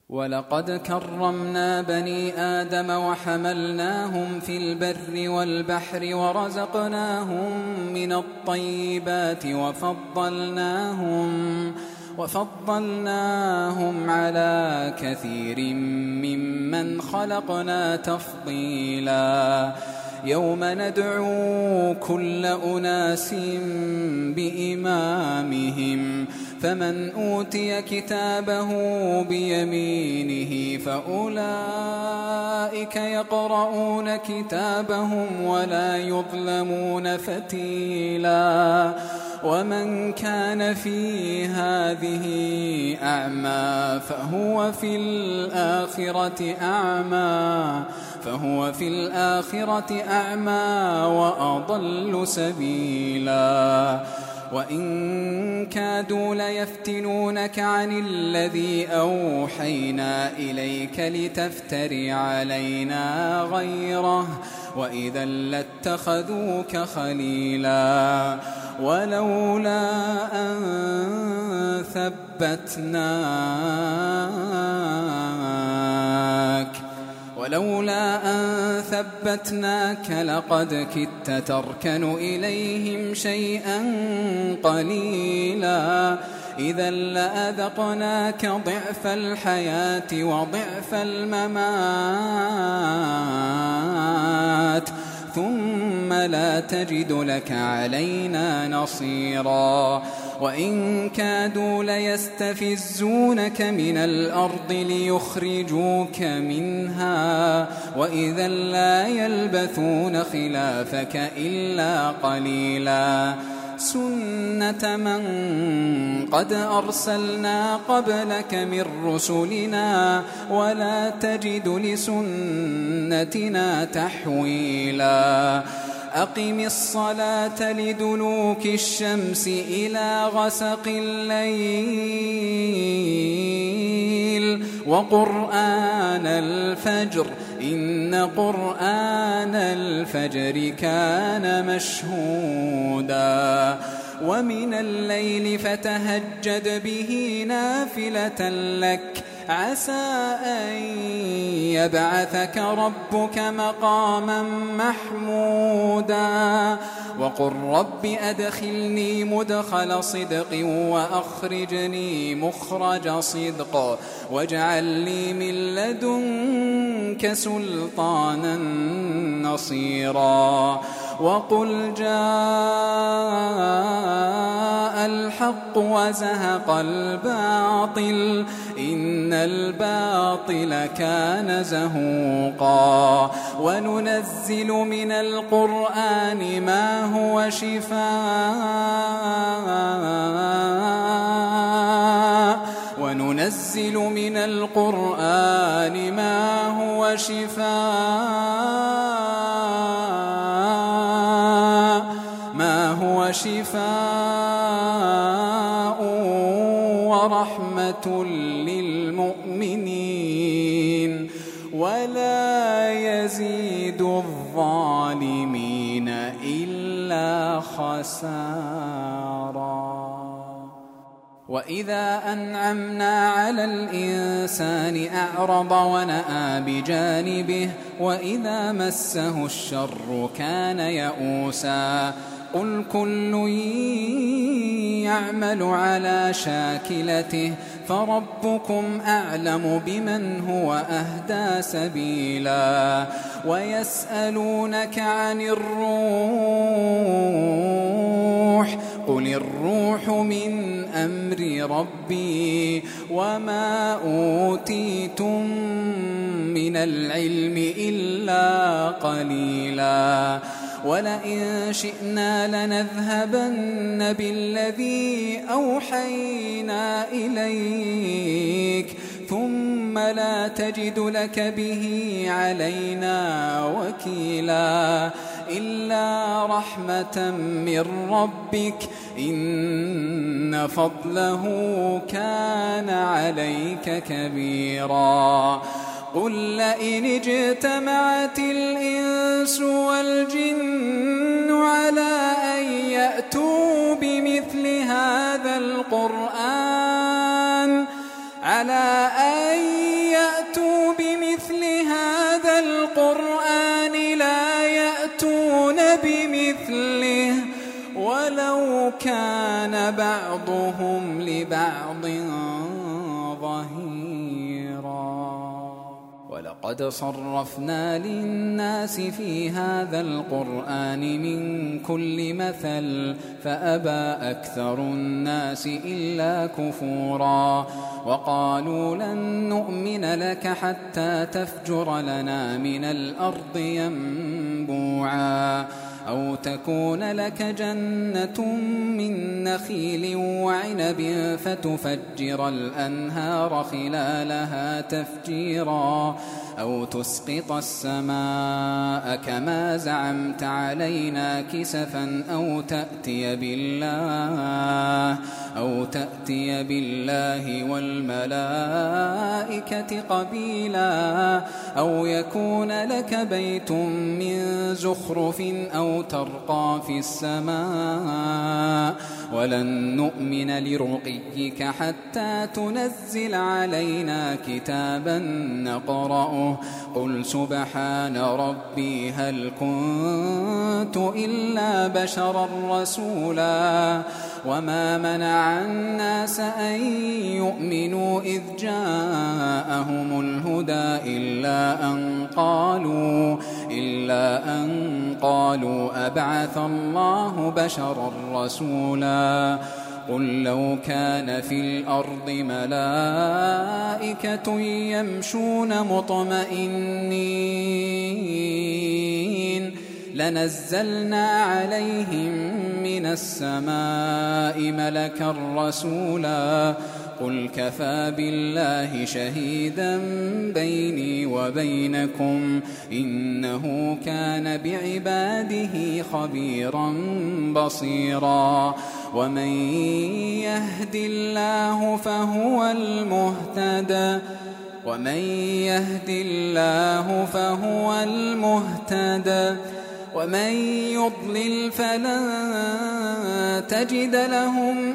ولقد كرمنا بني آدم وحملناهم في البر والبحر ورزقناهم من الطيبات وفضلناهم على كثير ممن خلقنا تفضيلا يوم ندعو كل أناس بإمامهم فمن أوتي كتابه بيمينه فأولئك يقرؤون كتابهم ولا يظلمون فتيلا ومن كان في هذه أعمى فهو في الآخرة أعمى وأضل سبيلا وإن كادوا ليفتنونك عن الذي أوحينا إليك لتفتري علينا غيره وإذا لاتخذوك خليلا ولولا أن ثبتناك لقد كدت تركن إليهم شيئا قليلا إذا لأذقناك ضعف الحياة وضعف الممات ثم لا تجد لك علينا نصيرا وإن كادوا ليستفزونك من الأرض ليخرجوك منها وإذا لا يلبثون خلافك إلا قليلا سنة من قد أرسلنا قبلك من رسلنا ولا تجد لسنتنا تحويلا أقم الصلاة لدلوك الشمس إلى غسق الليل وقرآن الفجر إن قرآن الفجر كان مشهودا ومن الليل فتهجد به نافلة لك عسى أن يبعثك ربك مقاما محمودا وقل رب أدخلني مدخل صدق وأخرجني مخرج صدق واجعل لي من لدنك سلطانا نصيرا وقل جاء الحق وزهق الباطل إن الباطل كان زهوقا وننزل من القرآن ما هو شفاء ورحمة للمؤمنين ولا يزيد الظالمين إلا خسارا وإذا أنعمنا على الإنسان أعرض ونأى بجانبه وإذا مسه الشر كان يئوسا قل كل يعمل على شاكلته فربكم أعلم بمن هو أهدى سبيلا ويسألونك عن الروح قل الروح من أمر ربي وما أوتيتم من العلم إلا قليلا ولئن شئنا لنذهبن بالذي أوحينا إليك ثم لا تجد لك به علينا وكيلا إلا رحمة من ربك إن فضله كان عليك كبيرا قل لئن اجتمعت الإنس والجن على أن يأتوا بمثل هذا القرآن على أن كان بعضهم لبعض ظهيرا. ولقد صرفنا للناس في هذا القرآن من كل مثل فأبى أكثر الناس إلا كفورا. وقالوا لن نؤمن لك حتى تفجر لنا من الأرض ينبوعا أو تكون لك جنة من نخيل وعنب فتفجر الأنهار خلالها تفجيرا أو تسقط السماء كما زعمت علينا كسفا أو تأتي بالله والملائكة قبيلا أو يكون لك بيت من زخرف أو ترقى في السماء ولن نؤمن لرقيك حتى تنزل علينا كتابا نقرأه قل سبحان ربي هل كنت إلا بشرا رسولا. وما منع الناس أن يؤمنوا إذ جاءهم الهدى إلا أن قالوا أبعث الله بشرا رسولا. قل لو كان في الأرض ملائكة يمشون مطمئنين لنزلنا عليهم من السماء ملكا رسولا. قل كفى بالله شهيدا بيني وبينكم إنه كان بعباده خبيرا بصيرا. ومن يهد الله فهو المهتد ومن يضلل فلن تجد لهم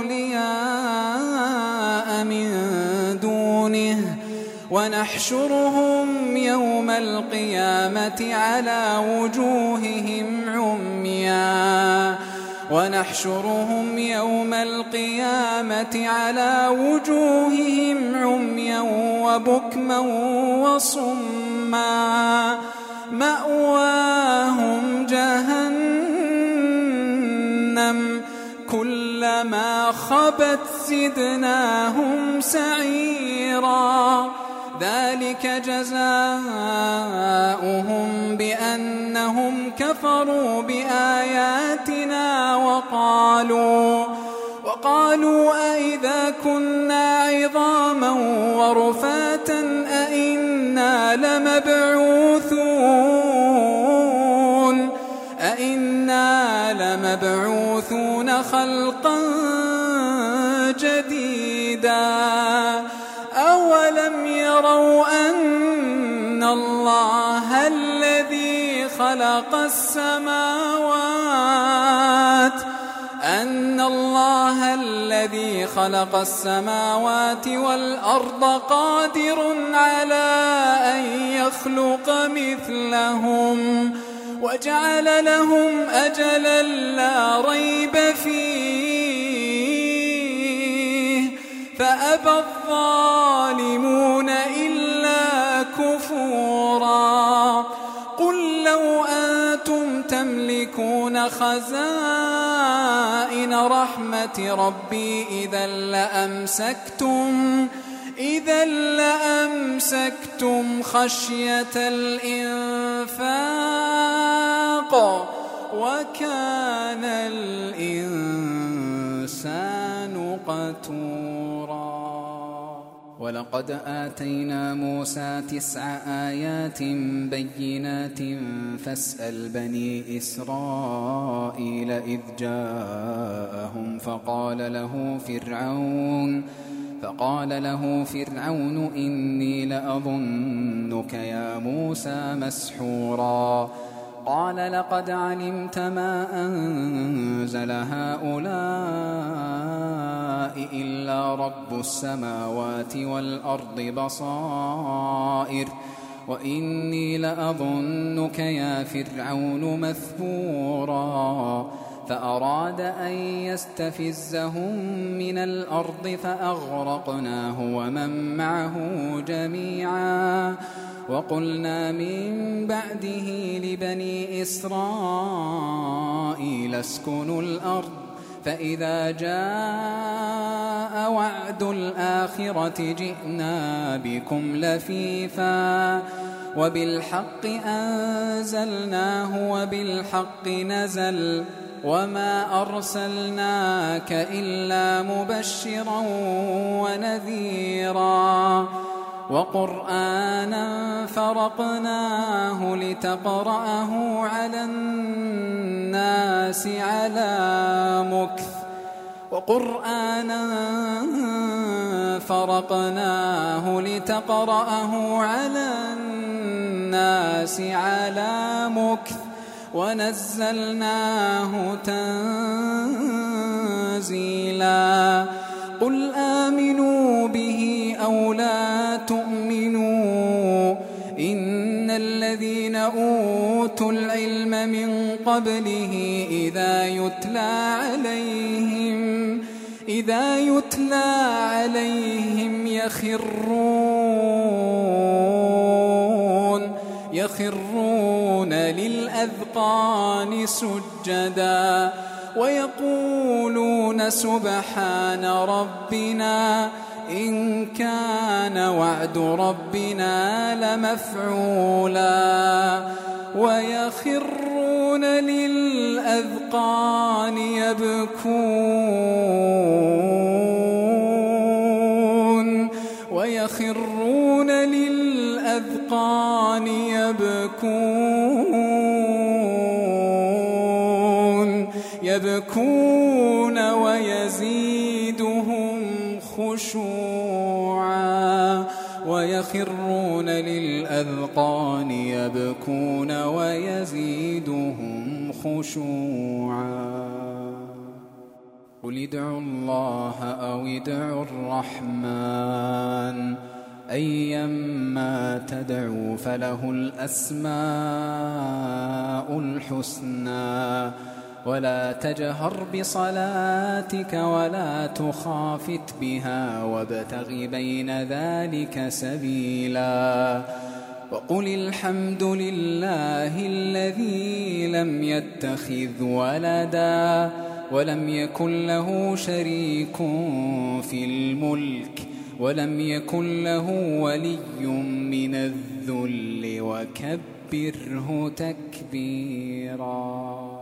أولياء من دونه. ونحشرهم يوم القيامة على وجوههم عميا وبكما وصما مأواهم جهنم كلما خبت زدناهم سعيرا. ذلك جزاؤهم بأنهم كفروا بآياتنا وقالوا أئذا كنا عظاما ورفاتا أئنا لمبعوثون خلقا جديدا. أولم يروا أن الله الذي خلق السماوات والأرض قادر على أن يخلق مثلهم وجعل لهم أجلا لا ريب فيه فأبى الظالمون إلا كفورا. قل لو أنتم تملكون خزائن رحمة ربي إذا لأمسكتم خشية الإنفاق وكان الإنسان قتورا. ولقد آتينا موسى 9 آيات بينات فاسأل بني إسرائيل إذ جاءهم فقال له فرعون إني لأظنك يا موسى مسحورا. قال لقد علمت ما أنزل هؤلاء إلا رب السماوات والأرض بصائر وإني لأظنك يا فرعون مثبورا. فأراد أن يستفزهم من الأرض فأغرقناه ومن معه جميعا وقلنا من بعده لبني إسرائيل اسكنوا الأرض فإذا جاء وعد الآخرة جئنا بكم لفيفا وبالحق أنزلناه وبالحق نزل وما أرسلناك إلا مبشرا ونذيرا وقرآنا فرقناه لتقرأه على الناس على مكث ونزلناه تنزيلا قل آمنوا به أو لا تؤمنوا إن الذين أوتوا العلم من قبله إذا يتلى عليهم يخرون للأذقان سجدا ويقولون سبحان ربنا إن كان وعد ربنا لمفعولا ويخرون للأذقان يبكون ويزيدهم خشوعا ويخرون للأذقان يبكون ويزيدهم خشوعا قل ادعوا الله أو ادعوا الرحمن أيما تدعوا فله الأسماء الحسنى ولا تجهر بصلاتك ولا تخافت بها وابتغ بين ذلك سبيلا وقل الحمد لله الذي لم يتخذ ولدا ولم يكن له شريك في الملك ولم يكن له ولي من الذل وكبره تكبيرا.